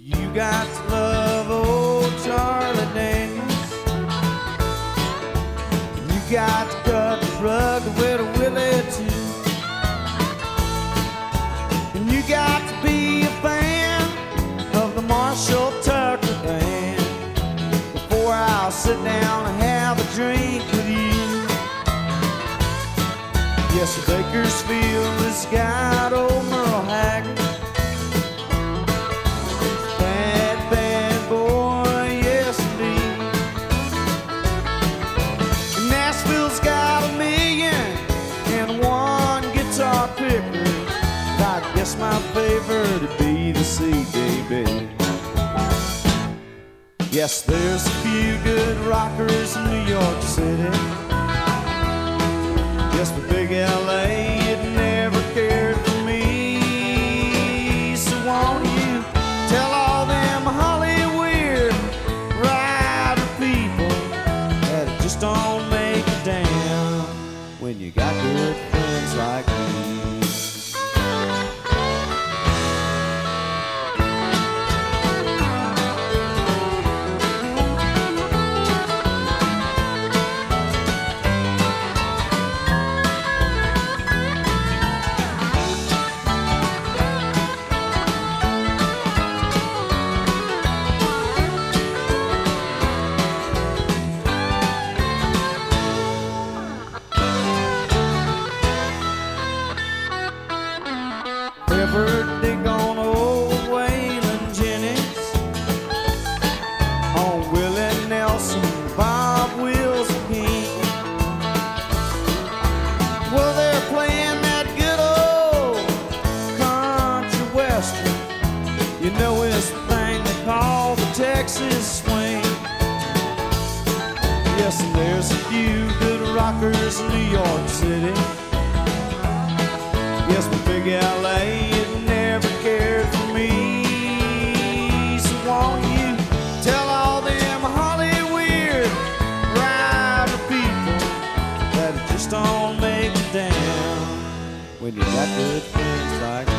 You got to love old Charlie Daniels. You got to cut the rug with a Willie too. And you got to be a fan of the Marshall Tucker Band before I'll sit down and have a drink with you. Yes, Bakersfield has got old Merle Haggard. Bad, bad boy, yes indeed. And Nashville's got 1,000,001 guitar pickers. I guess my favorite would be the CJB. Yes, there's a few good rockers in New York City. Yes, but big LA, it never cared for me. So won't you tell all them Hollywood rider people that it just don't make a damn when you got good friends like me. Ever dig on old Waylon Jennings, on Willie Nelson, Bob Wills King? Well, they're playing that good old country western. You know it's the thing they call the Texas swing. Yes, and there's a few good rockers in New York City. Yes, but big LA, it never cared for me. So won't you tell all them Hollywood rider people that it just don't make a damn when you got good friends like